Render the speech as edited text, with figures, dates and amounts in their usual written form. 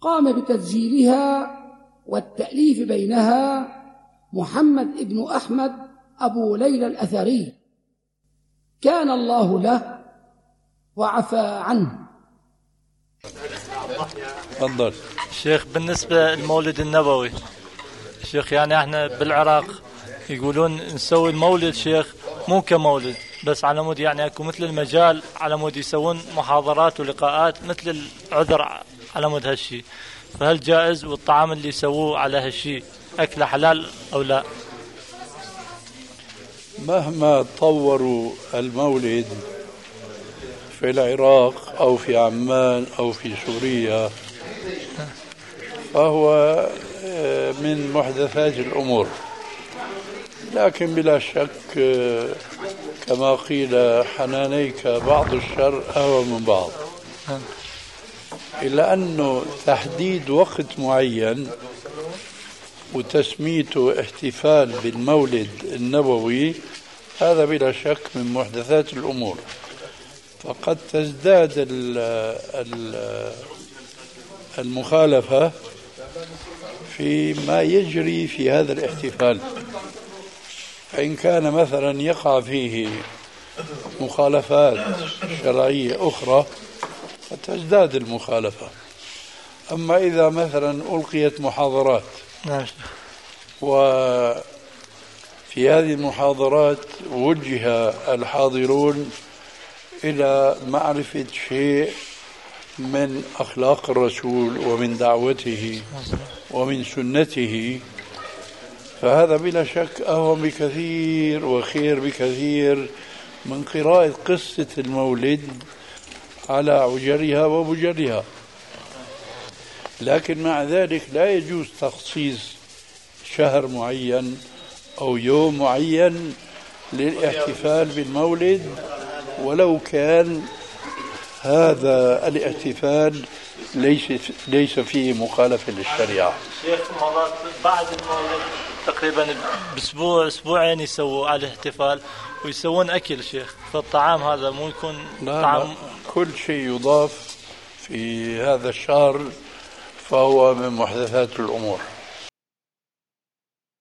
قام بتسجيلها والتأليف بينها محمد ابن أحمد أبو ليلى الأثري، كان الله له وعفى عنه. تفضل شيخ. بالنسبة للمولد النبوي شيخ، يعني احنا بالعراق يقولون نسوي المولد شيخ مو كمولد بس على مود يعني اكو مثل المجال على مود يسوون محاضرات ولقاءات مثل العذر على مود هالشي، فهل جائز؟ والطعام اللي يسووه على هالشي أكله حلال أو لا؟ مهما طوروا المولد في العراق أو في عمان أو في سوريا فهو من محدثات الأمور، لكن بلا شك كما قيل حنانيك بعض الشر أهون من بعض، إلا أنه تحديد وقت معين وتسميته احتفال بالمولد النبوي هذا بلا شك من محدثات الأمور، فقد تزداد المخالفة فيما يجري في هذا الاحتفال، فإن كان مثلا يقع فيه مخالفات شرعية أخرى فتزداد المخالفة. أما إذا مثلا ألقيت محاضرات وفي هذه المحاضرات وجه الحاضرون إلى معرفة شيء من أخلاق الرسول ومن دعوته ومن سنته، فهذا بلا شك أهون بكثير وخير بكثير من قراءة قصة المولد على عجرها وبجرها. لكن مع ذلك لا يجوز تخصيص شهر معين أو يوم معين للاحتفال بالمولد ولو كان هذا الاحتفال ليس فيه مخالفة للشريعة. شيخ مرات بعد المولد تقريبا بأسبوع أسبوعين يسووا على الاحتفال ويسوون أكل شيخ، فالطعام هذا مو يكون طعام؟ لا، كل شيء يضاف في هذا الشهر فهو من محدثات الأمور.